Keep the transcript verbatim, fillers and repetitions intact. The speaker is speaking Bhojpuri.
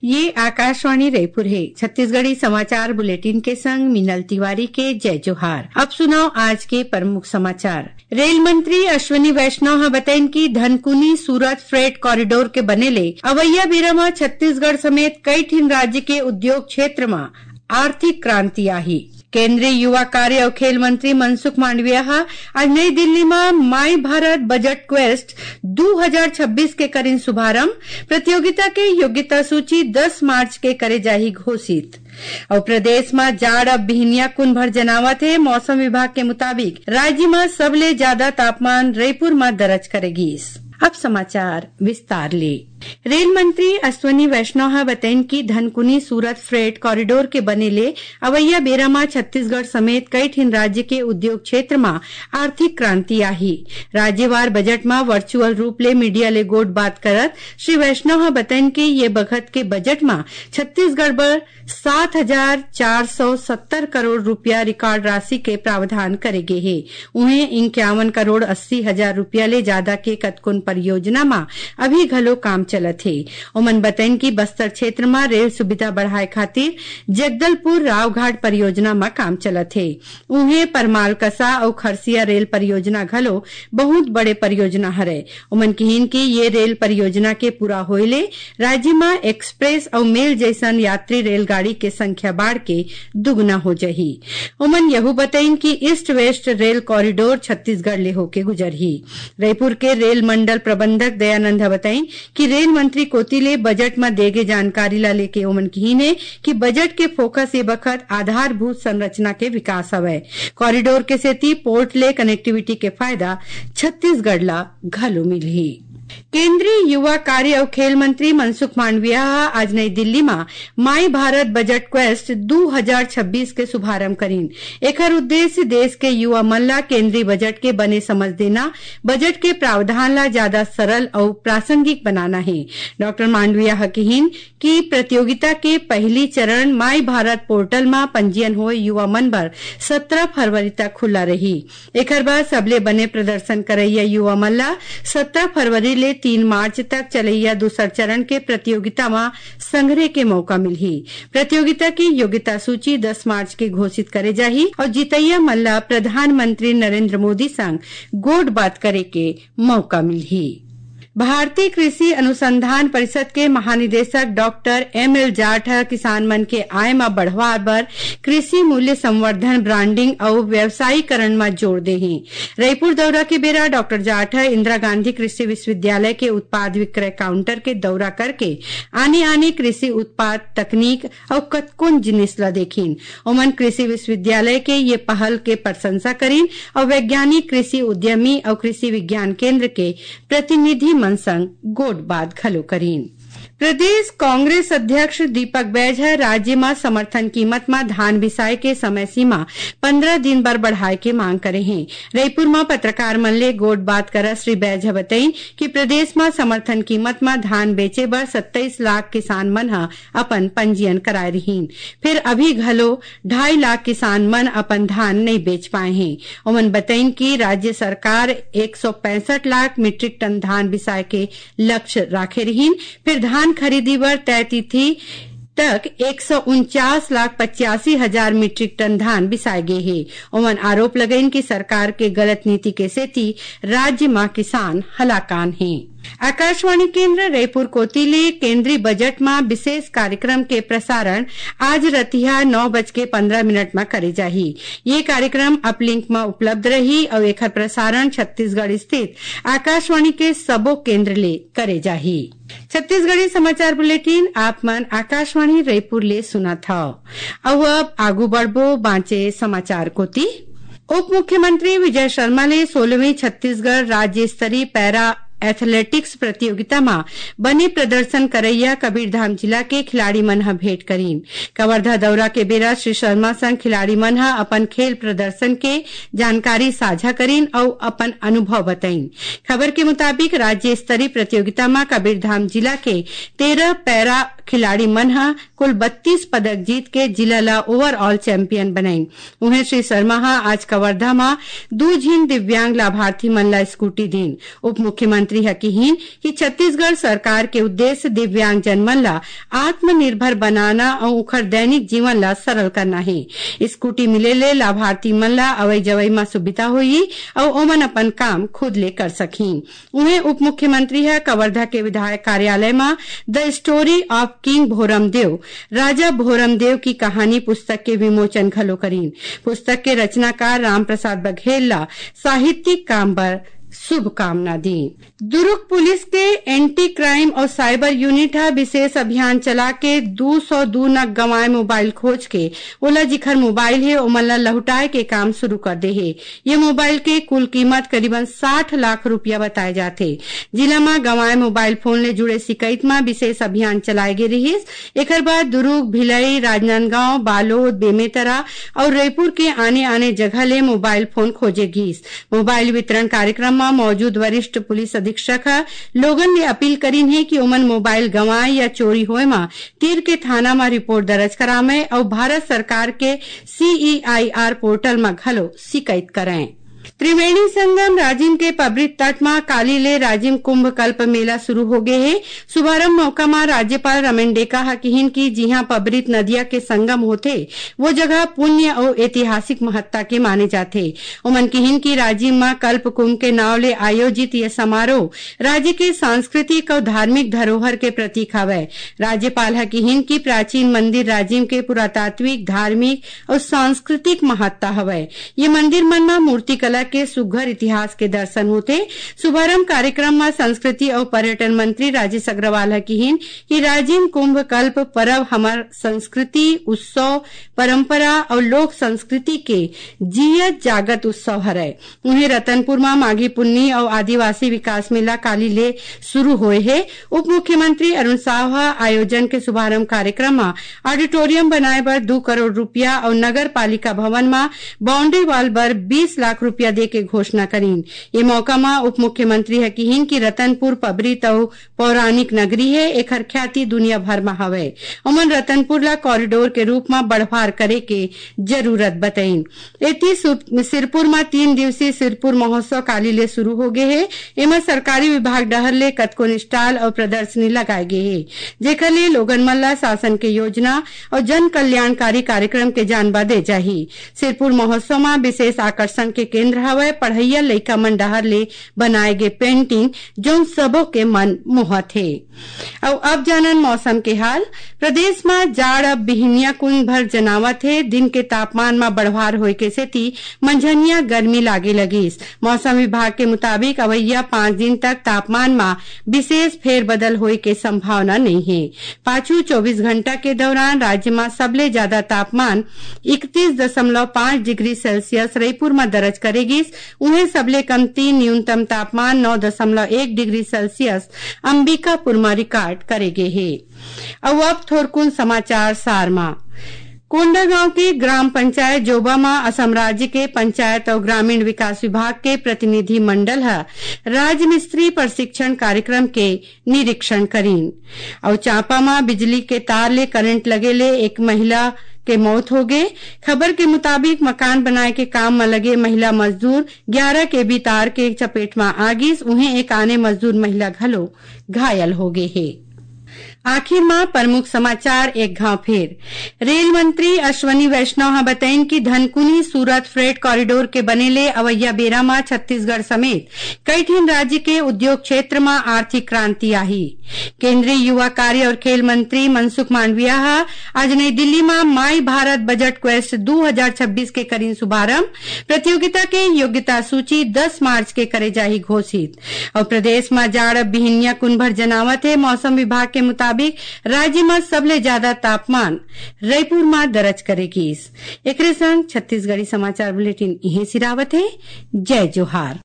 ये आकाशवाणी रायपुर है। छत्तीसगढ़ी समाचार बुलेटिन के संग मिनल तिवारी के जय जोहार। अब सुनाओ आज के प्रमुख समाचार। रेल मंत्री अश्विनी वैष्णव ह बताइन की धनकुनी सूरत फ्रेट कॉरिडोर के बनेले अवैया बेरा में छत्तीसगढ़ समेत कई ठिन राज्य के उद्योग क्षेत्र में आर्थिक क्रांति आही। केंद्रीय युवा कार्य और खेल मंत्री मनसुख मांडविया आज नई दिल्ली में माई भारत बजट क्वेस्ट दो हज़ार छब्बीस के करीन शुभारंभ। प्रतियोगिता के योग्यता सूची दस मार्च के करे जाही घोषित। और प्रदेश में जाड़ अब बिहनिया कुन भर जनावत है। मौसम विभाग के मुताबिक राज्य में सबले ज्यादा तापमान रायपुर में दर्ज करेगी। अब समाचार विस्तार ले। रेल मंत्री अश्विनी वैष्णव बताइन की धनकुनी सूरत फ्रेट कॉरिडोर के बनेले अवैया बेरा में छत्तीसगढ़ समेत कई ठिन राज्य के उद्योग क्षेत्र में आर्थिक क्रांति आही। राज्यवार बजट में वर्चुअल रूप ले मीडिया ले गोट बात करत श्री वैष्णव बताइन की ये बखत के बजट में छत्तीसगढ़ पर सात हजार चार सौ सत्तर करोड़ रुपया रिकॉर्ड राशि के प्रावधान करे गे है। उन्हें इक्यावन करोड़ अस्सी हजार रुपया ले ज्यादा के कतकुन परियोजना में अभी घलो काम चलत है। उमन बताइन की बस्तर क्षेत्र में रेल सुविधा बढ़ाए खातिर जगदलपुर रावघाट परियोजना में काम चलत है। उन्हें परमाल कसा और खरसिया रेल परियोजना घलो बहुत बड़े परियोजना हरे। उमन कहिन की ये रेल परियोजना के पूरा होइले राज्य में एक्सप्रेस और मेल जैसन यात्री रेलगाड़ी के संख्या बढ़ के दुगना हो जाही। उमन यहू बताइन की east west rail corridor Chhattisgarh ले होके गुजरही। रायपुर के रेल मंडल प्रबंधक दयानंद बताइन कि रेल मंत्री कोतिले बजट में देगे जानकारी ला लेके उमन कहीने कि बजट के फोकस ये बखत आधारभूत संरचना के विकास हवे। कॉरिडोर के सेती पोर्ट ले कनेक्टिविटी के फायदा छत्तीसगढ़ ला घलो मिलही। केंद्रीय युवा कार्य और खेल मंत्री मनसुख मांडविया आज नई दिल्ली में माई भारत बजट क्वेस्ट दो हज़ार छब्बीस के शुभारंभ करीन। एकर उद्देश्य देश के युवा मन ला केंद्रीय बजट के बने समझ देना, बजट के प्रावधान ला ज्यादा सरल और प्रासंगिक बनाना है। डॉक्टर मांडविया कहिन की प्रतियोगिता के पहली चरण माई भारत पोर्टल में पंजीयन हो युवा मन बर सत्रह फरवरी तक खुला रही। एकर बाद सबले बने प्रदर्शन करैया युवा मन ला सत्रह फरवरी ले तीन मार्च तक चलैया दूसर चरण के प्रतियोगिता में संग्रह के मौका मिलही। प्रतियोगिता की योग्यता सूची दस मार्च के घोषित करे जाही और जीतैया मल्ला प्रधानमंत्री नरेंद्र मोदी संग गोट बात करे के मौका मिलही। भारतीय कृषि अनुसंधान परिषद के महानिदेशक डॉक्टर एम एल जाट किसान मन के आय में बढ़ावा बर कृषि मूल्य संवर्धन, ब्रांडिंग और व्यवसायीकरण में जोर दे हैं। रायपुर दौरा के बेरा डॉक्टर जाट इंदिरा गांधी कृषि विश्वविद्यालय के उत्पाद विक्रय काउंटर के दौरा करके आने आने कृषि उत्पाद तकनीक और कतकुन जिनिस ला देखीन। उमन कृषि विश्वविद्यालय के ये पहल के प्रशंसा करीन और वैज्ञानिक कृषि उद्यमी और कृषि विज्ञान केंद्र के प्रतिनिधि संग गोट बात घलो करीन। प्रदेश कांग्रेस अध्यक्ष दीपक बैज राज्य में समर्थन कीमत में धान बिसाए के समय सीमा पंद्रह दिन बर बढ़ाए के मांग करे हैं। रायपुर में पत्रकार मन ले गोट बात कर श्री बैज बताई कि प्रदेश में समर्थन कीमत में धान बेचे बर सत्ताईस लाख किसान मन ह अपन पंजीयन कराए रहीन। फिर अभी घलो ढाई लाख किसान मन अपन धान नहीं बेच पाए हैं। उमन बताइन की राज्य सरकार एक सौ पैंसठ लाख मीट्रिक टन धान बिसाए के लक्ष्य राखे रहीन। फिर धान खरीदी बर तय तिथि तक एक सौ उनचास लाख पचासी हजार मीट्रिक टन धान बिसाए गए है। उमन आरोप लगाइन कि सरकार के गलत नीति के सेती राज्य में किसान हलाकान हैं। आकाशवाणी केंद्र रायपुर कोतिले केंद्रीय बजट में विशेष कार्यक्रम के प्रसारण आज रतिहा नौ बज के पंद्रह मिनट में करे जाही। ये कार्यक्रम अपलिंक में उपलब्ध रही और एकर प्रसारण छत्तीसगढ़ स्थित आकाशवाणी के सबो केंद्र ले करे जाही। छत्तीसगढ़ी समाचार बुलेटिन आप मन आकाशवाणी रायपुर ले सुना था। अब आगू बढ़बो बांचे समाचार कोती। उप मुख्यमंत्री विजय शर्मा ने सोलहवीं छत्तीसगढ़ राज्य स्तरीय पैरा एथलेटिक्स प्रतियोगिता में बने प्रदर्शन करैया कबीरधाम जिला के खिलाड़ी मन ह भेंट करीन। कवर्धा दौरा के बेरा श्री शर्मा संग खिलाड़ी मन ह अपन खेल प्रदर्शन के जानकारी साझा करीन और अपन अनुभव बताइन। खबर के मुताबिक राज्य स्तरीय प्रतियोगिता में कबीरधाम जिला के तेरह पैरा खिलाड़ी मन ह कुल बत्तीस पदक जीत के जिला ला ओवरऑल चैंपियन बनाई। उन्हें श्री शर्मा आज कवर्धा में दू झीन दिव्यांग लाभार्थी मन ला स्कूटी दीन। उप मुख्यमंत्री हकीहीन कि छत्तीसगढ़ सरकार के उद्देश्य दिव्यांग जन मन ला आत्मनिर्भर बनाना और उखर दैनिक जीवन ला सरल करना है। स्कूटी मिले ले लाभार्थी मन ला अवई जवई में सुविधा हुई और ओमन अपन काम खुद ले कर सकी। उन्हें उप मुख्यमंत्री है कवर्धा के विधायक कार्यालय में the story of king Bhoramdev राजा भोरमदेव की कहानी पुस्तक के विमोचन घलो करीन। पुस्तक के रचनाकार राम प्रसाद बघेल ला साहित्यिक काम पर शुभकामना दी। दुर्ग पुलिस के एंटी क्राइम और साइबर यूनिट है विशेष अभियान चला के दो सौ दो नग गंवाए मोबाइल खोज के ओला जिखर मोबाइल है ओमला लहुटाए के काम शुरू कर दे है। ये मोबाइल के कुल कीमत करीबन साठ लाख रुपया बताए जाते। जिला में गंवाए मोबाइल फोन ले जुड़े शिकायत में विशेष अभियान चलाए गे रही। एकर बाद दुर्ग, भिलई, राजनांदगांव, बालोद, बेमेतरा और रायपुर के आने आने जगह ले मोबाइल फोन खोजे गीस। मोबाइल वितरण कार्यक्रम में मौजूद वरिष्ठ पुलिस अधीक्षक लोगन ने अपील करीन है कि ओमन मोबाइल गंवाए या चोरी होए में तीर के थाना में रिपोर्ट दर्ज करावे और भारत सरकार के सीईआईआर पोर्टल में घलो शिकायत करें। त्रिवेणी संगम राजिम के पब्रित तट में काली ले राजिम कुंभ कल्प मेला शुरू हो गए है। शुभारंभ मौका में राज्यपाल रमेन डेका हकीहीन की जिहां पब्रित नदिया के संगम होते वो जगह पुण्य और ऐतिहासिक महत्ता के माने जाते। उमन किहिन की राजिम में कल्प कुंभ के नाव ले आयोजित यह समारोह राज्य के सांस्कृतिक और धार्मिक धरोहर के प्रतीक हवे। राज्यपाल हकीहीन की प्राचीन मंदिर राजिम के पुरातात्विक, धार्मिक और सांस्कृतिक महत्ता हवे। ये मंदिर मन में मूर्ति कला के सुघर इतिहास के दर्शन होते। शुभारंभ कार्यक्रम में संस्कृति और पर्यटन मंत्री राजेश अग्रवाल हकीहीन कि राजिम कुंभ कल्प पर्व हमार संस्कृति, उत्सव, परंपरा और लोक संस्कृति के जियत जागत उत्सव हरे। उन्हें रतनपुर में माघी पुन्नी और आदिवासी विकास मेला काली ले शुरू हुए है। उप मुख्यमंत्री अरुण साव आयोजन के शुभारंभ कार्यक्रम में ऑडिटोरियम बनाए बर दो करोड़ रुपया और नगर पालिका भवन में बाउंड्री वाल बर बीस लाख रुपया दे के घोषणा करीन। ये मौका में उप मुख्यमंत्री हकीहीन की रतनपुर पबरित और पौराणिक नगरी है। एकर ख्याति दुनिया भर में हवे। उमन रतनपुर ला कॉरिडोर के रूप में बढ़वार करे के जरूरत बताइन। एती सिरपुर में तीन दिवसीय सिरपुर महोत्सव काली ले शुरू हो गए है। एमा सरकारी विभाग डहर ले कतको स्टॉल और प्रदर्शनी लगाए गए है, जेकर ले लोगन मन ला शासन के योजना और जन कल्याणकारी कार्यक्रम के जानबा दे जाही। सिरपुर महोत्सव में विशेष आकर्षण के केंद्र हवे पढ़ैया लइका मन डहर ले बनाए गे पेंटिंग जो सबो के मन मोहत है। और अब जानन मौसम के हाल। प्रदेश में जाड़ अब बिहनिया कुंज भर जनावत है। दिन के तापमान में बढ़वार होए के सेती मंझनिया गर्मी लागे लगिस। मौसम विभाग के मुताबिक अवैया पांच दिन तक तापमान में विशेष फेरबदल होए के संभावना नहीं है। पांचू चौबीस घंटा के दौरान राज्य में सबले ज्यादा तापमान इकतीस दशमलव पांच डिग्री सेल्सियस रायपुर में दर्ज करेगी। उन्हें सबले कमती न्यूनतम तापमान नौ दशमलव एक डिग्री सेल्सियस अंबिकापुर में रिकॉर्ड करेगे है। अब अब थोरकुन समाचार सारमा। कोंडागांव के ग्राम पंचायत जोबा में असम राज्य के पंचायत और ग्रामीण विकास विभाग के प्रतिनिधि मंडल है राजमिस्त्री प्रशिक्षण कार्यक्रम के निरीक्षण करीन। और चांपा में बिजली के तार ले करंट लगे ले एक महिला के मौत हो गए। खबर के मुताबिक मकान बनाए के काम में लगे महिला मजदूर ग्यारह के भी तार के चपेट में आ गई। उन्हें एक आने मजदूर महिला घलो घायल हो गए है। आखिर में प्रमुख समाचार एक घाव फिर। रेल मंत्री अश्वनी वैष्णव बताइन कि धनकुनी सूरत फ्रेट कॉरिडोर के बनेले अवैया बेरा में छत्तीसगढ़ समेत कई ठिन राज्य के उद्योग क्षेत्र में आर्थिक क्रांति आई। केंद्रीय युवा कार्य और खेल मंत्री मनसुख मांडविया आज नई दिल्ली में माई भारत बजट क्वेस्ट दो हजार छब्बीस के करीन शुभारंभ। प्रतियोगिता के योग्यता सूची दस मार्च के करे जाही घोषित। और प्रदेश में जाड़ बिहनिया कुंभर जनावत है। मौसम विभाग के मुताबिक राज्य में सबले ज्यादा तापमान रायपुर में दर्ज करेगी। एक संग छत्तीसगढ़ी समाचार बुलेटिन इहे सिरावत है। जय जोहार।